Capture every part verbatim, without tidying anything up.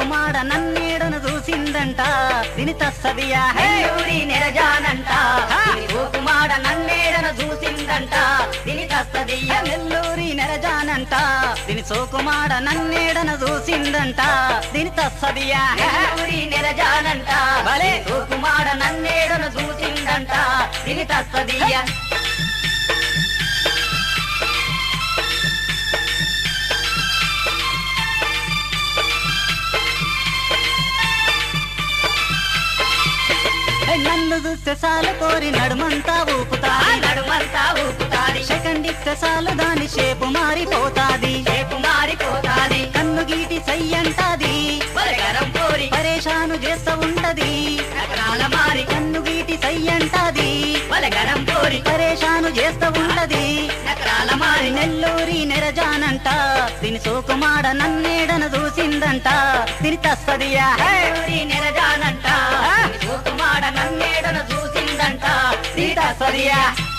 సోకుమాడ నన్నేడను చూసిందంట దీని తస్సదియా నెల్లూరి నెరజానంట దీని సోకుమాడ నన్నేడను చూసిందంట దీని తస్తదియ నెల్లూరి నెరజానంట దీని సోకుమాడ నన్నేడను చూసిందంట దీని తస్సదియా నెల్లూరి నెరజానంట భలే. సోకుమాడ నన్నేడను చూసిందంట దీని తస్తదియ నన్ను చూస్తే సాలు కోరి నడుమంతా ఊపుతాది నడుమంతా ఊపుతాది సెకండ్ ఇస్తే సాలు దాని షేపు మారిపోతాది రేపు మారిపోతాది కన్ను గీటి సయ్యంటాది బలగరం కోరి పరేషాను చేస్తా ఉంటది నగరాల మారి కన్ను గీటి సయ్యంటాది బలగరం కోరి పరేషాను చేస్తా ఉంటది నగరాల మారి నెల్లూరి నెరజానంట దీని సోకుమాడ నన్నేడను చూసిందంట దీని తస్తదియా నెల్లూరి నెరజానంట దీని సోకుమాడ నన్నేడను చూసిందంట దీని తస్తదియ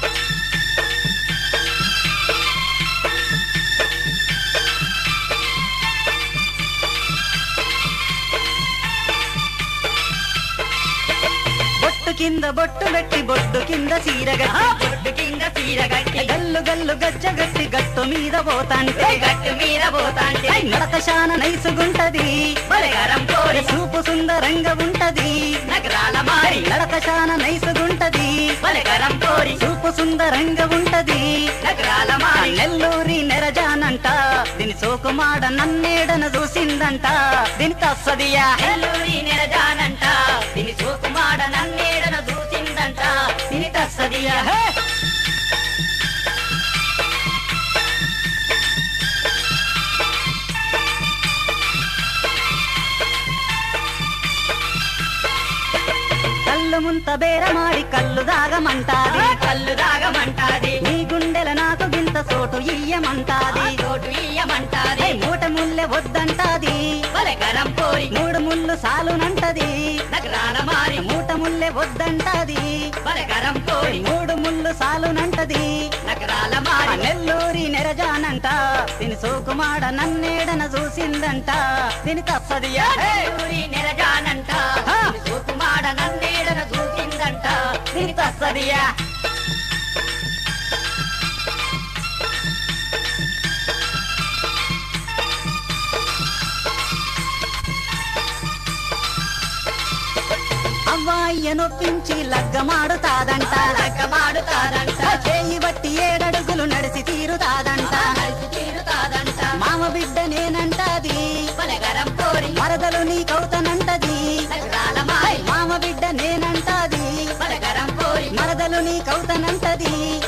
బొట్టు కింద బొట్టు పెట్టి బొట్టు కింద సీరగట్టి బొట్టు కింద చీర గట్టి గల్లు గల్లు గజ్జ గట్టి గట్టు మీద పోతాంటే గట్టు మీద పోతాంటే నడక శాన నైసుగుంటది బలగరం కోరి చూపు సుందరంగా ఉంటది నగరాల మారి నడక శాన నైసుగుంటది బలగరం కోరి చూపు సుందరంగా ఉంటది నగరాల మారి నెల్లూరి నెరజానంట దీని సోకుమాడ నన్నేడను చూసిందంట దీని తస్సదియా నెల్లూరి నెరజానంట దీని సోకుమాడ నన్నేడను చూసిందంట దీని తస్తదియ కళ్ళు ముంత బేరమాడి కళ్ళు దాగమంటాది కళ్ళు దాగమంటాది నీ గుండెల నాకు గింత సోటు ఇయ్యమంటాది తోటు ఇయ్యమంటాది మూట ముల్లె వద్దంటాది బలగరం కోరి మూడు ముళ్ళు సాలునంటది నగరాల మారి మూట ముల్లె వద్దంటాది బలగరం కోరి మూడు ముళ్ళు సాలునంటది నగరాల మారి నెల్లూరి నెరజానంట దీని సోకుమాడ నన్నేడన చూసిందంట దీని తప్పదియా నెల్లూరి నెరజానంట దీని సోకుమాడ నన్నేడను చూసిందంట దీని తస్తదియ అవ్వాయ్య నొప్పించి లగ్గమాడుతాదంట లగ్గమాడుతాదంట చేయి బట్టి ఏడడుగులు నడిచి తీరుతాదంట కలిసి తీరుతాదంట మామ బిడ్డ నేనంటాది బలగరం కోరి మరదలు నీకవుతనంటది నగరాల మారి మామ బిడ్డ నేనంటాది బలగరం కోరి మరదలు నీకవుతనంటది